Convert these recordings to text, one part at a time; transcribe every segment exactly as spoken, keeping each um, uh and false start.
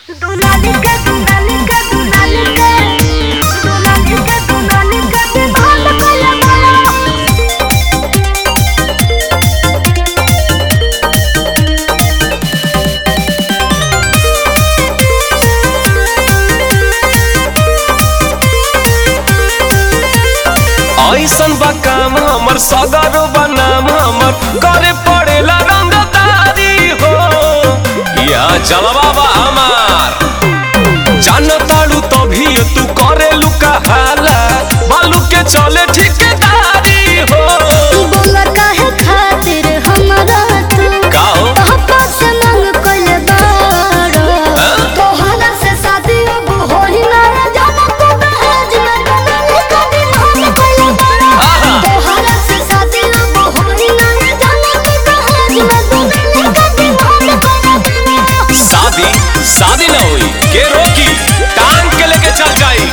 ऐसन बा काम हमर सगरो बनाम हमर करे पड़ेला रंगदारी हो या जलवा बा हमार जानताड़ू तभी तू करे लुका हाला बालू के चले ठिकेदारी हो बोला काहे खातिर हमरा तू का हो पापा से मांग कइले बारो तोहरा से शादी अब होई ना जाना तू दहेज में डलले कभी मांग कइले बारो तोहरा से शादी अब होई ना जाना तू दहेज में डलले कभी मांग कइले बारो शादी शादी ना हुई के रोकी टांग के लेके चल जाई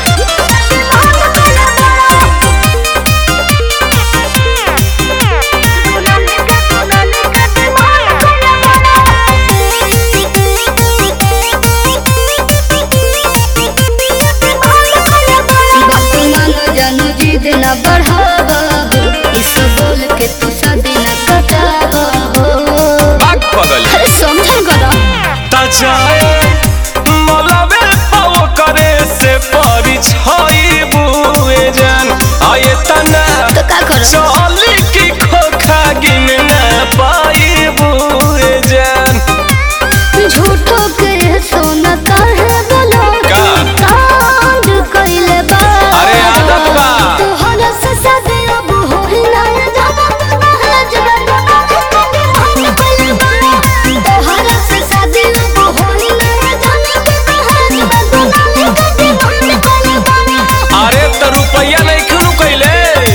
न बढ़ावा हो इस बोल के तू शादी न कटावा हो भाग पगल अरे समझल करो ता जाए मलबे पाव करे से परिछई बुए जान आये तना तो का करो चली की खोखा गिन ना पाई बुए जान झूठो के सोना काहे बोलो का कांड कइले बा अरे आदत बा तोहरा से शादी अब होई ना जाना तू दहेज में डलले कइले बा तोहरा से शादी अब होई ना जाना तू दहेज में डलले कइले बा अरे त रुपया नहीं खनु कइले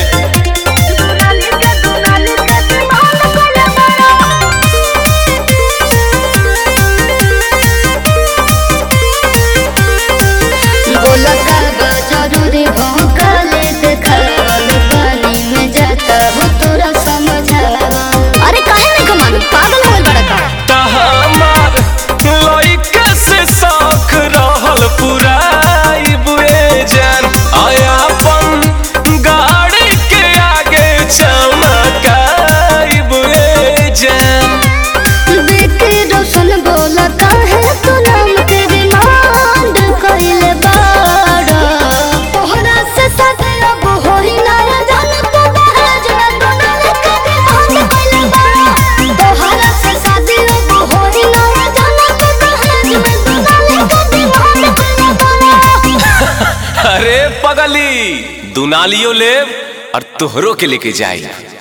बोला का जरूरी भौंकले देखल पानी में जाता हो तोरा समझावा अरे काहे नहीं कमालू पागल होल बड़ा का ता हमार लइका से शौक रहल पुराई बुए जान आयापन गाड़ी के आगे चमकाई बुए जान देखे रोशन बोला काहे तू नाम के डिमांड कइले बाड़ा तोहरा से शादी अब होई ना जाना तू दहेज में डलले कभी मांग कइले बाड़ा तोहरा से शादी अब होई ना जाना तू दहेज में डलले कभी मांग कइले बाड़ा अरे पगली दुनालियो ले और तोहरो के लेके जाई।